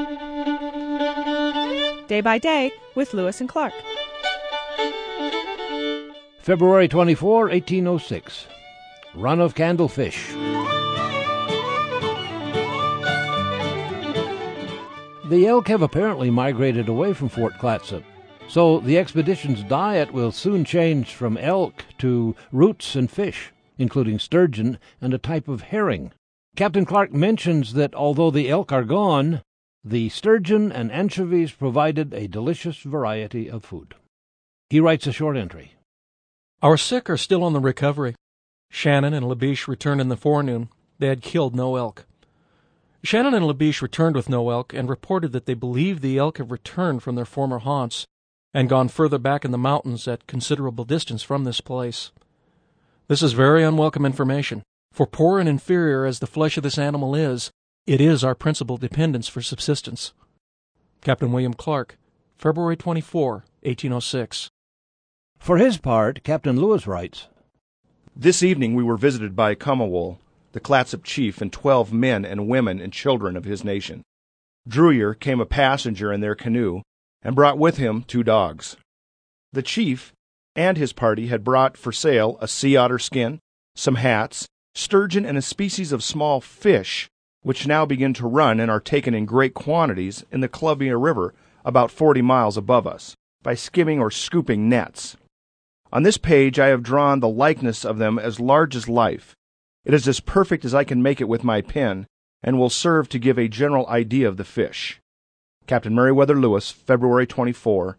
Day by Day with Lewis and Clark. February 24, 1806. Run of Candlefish. The elk have apparently migrated away from Fort Clatsop, so the expedition's diet will soon change from elk to roots and fish, including sturgeon and a type of herring. Captain Clark mentions that although the elk are gone, the sturgeon and anchovies provided a delicious variety of food. He writes a short entry. Our sick are still on the recovery. Shannon and Labiche returned in the forenoon. They had killed no elk. Shannon and Labiche returned with no elk and reported that they believed the elk have returned from their former haunts and gone further back in the mountains at considerable distance from this place. This is very unwelcome information, for poor and inferior as the flesh of this animal is, it is our principal dependence for subsistence. Captain William Clark, February 24, 1806. For his part, Captain Lewis writes, This evening we were visited by Comawol, the Clatsop chief, and 12 men and women and children of his nation. Drewyer came a passenger in their canoe, and brought with him 2 dogs. The chief and his party had brought for sale a sea otter skin, some hats, sturgeon, and a species of small fish, which now begin to run and are taken in great quantities in the Columbia River about 40 miles above us, by skimming or scooping nets. On this page I have drawn the likeness of them as large as life. It is as perfect as I can make it with my pen, and will serve to give a general idea of the fish. Captain Meriwether Lewis, February 24,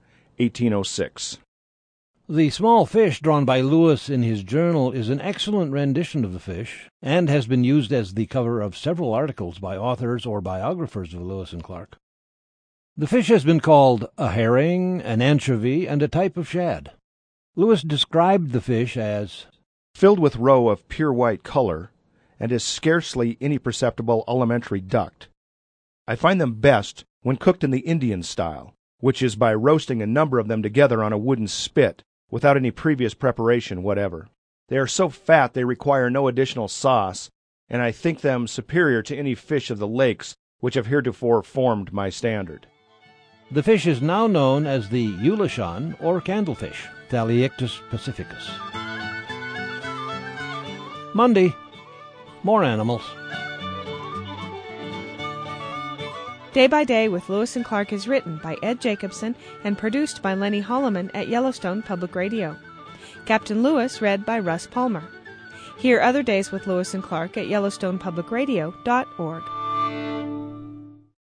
1806. The small fish drawn by Lewis in his journal is an excellent rendition of the fish, and has been used as the cover of several articles by authors or biographers of Lewis and Clark. The fish has been called a herring, an anchovy, and a type of shad. Lewis described the fish as filled with roe of pure white color, and is scarcely any perceptible alimentary duct. I find them best when cooked in the Indian style, which is by roasting a number of them together on a wooden spit, without any previous preparation whatever. They are so fat they require no additional sauce, and I think them superior to any fish of the lakes which have heretofore formed my standard. The fish is now known as the Eulachon or candlefish, Thaliictus pacificus. Monday, more animals. Day by Day with Lewis and Clark is written by Ed Jacobson and produced by Lenny Holloman at Yellowstone Public Radio. Captain Lewis read by Russ Palmer. Hear other days with Lewis and Clark at YellowstonePublicRadio.org.